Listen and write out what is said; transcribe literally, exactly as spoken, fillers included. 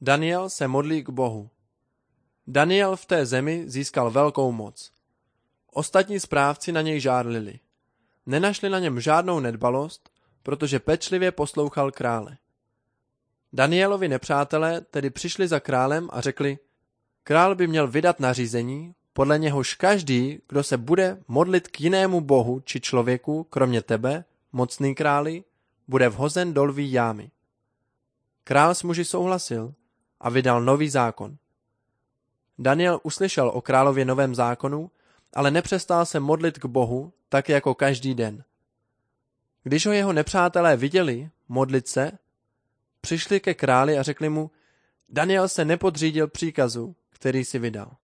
Daniel se modlí k Bohu. Daniel v té zemi získal velkou moc. Ostatní správci na něj žárlili. Nenašli na něm žádnou nedbalost, protože pečlivě poslouchal krále. Danielovi nepřátelé tedy přišli za králem a řekli: král by měl vydat nařízení, podle něhož každý, kdo se bude modlit k jinému bohu či člověku, kromě tebe, mocný králi, bude vhozen do lví jámy. Král s muži souhlasil a vydal nový zákon. Daniel uslyšel o králově novém zákonu, ale nepřestal se modlit k Bohu tak jako každý den. Když ho jeho nepřátelé viděli modlit se, přišli ke králi a řekli mu: Daniel se nepodřídil příkazu, který si vydal.